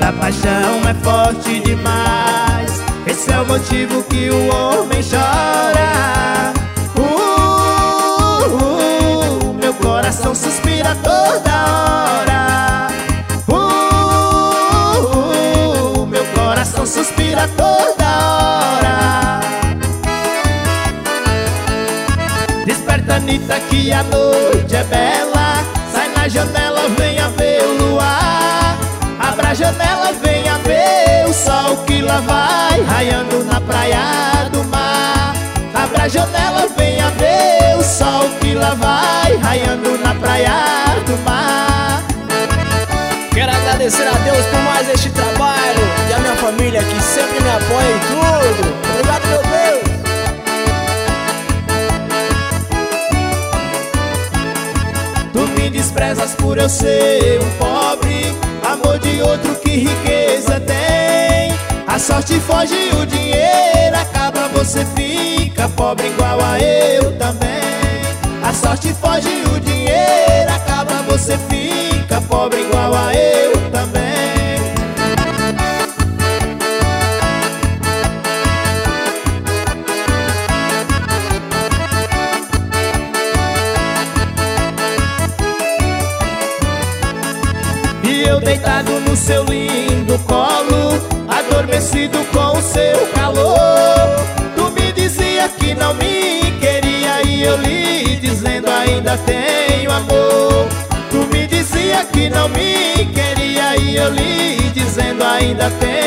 quando a paixão é forte demais. Esse é o motivo que o homem chora. Meu coração suspira toda hora. Meu coração suspira toda hora. Desperta, Anitta, que a noite é bela. Sai na janela, venha ver o luar. Abra a janela, venha ver o sol que lá vai raiando na praia do mar. Abra a janela, venha ver o sol que lá vai raiando na praia do mar. Quero agradecer a Deus por mais este trabalho e a minha família que sempre me apoia em tudo. Obrigado, meu Deus. Tu me desprezas por eu ser um pobre, amor de outro que riqueza tem. A sorte foge, o dinheiro acaba, você fica pobre igual a eu também. A sorte foge, o dinheiro acaba, você fica pobre igual a eu também. E eu deitado no seu lindo colo, adormecido com o seu calor. Tu me dizia que não me queria e eu lhe dizendo ainda tenho amor. Tu me dizia que não me queria e eu lhe dizendo ainda tenho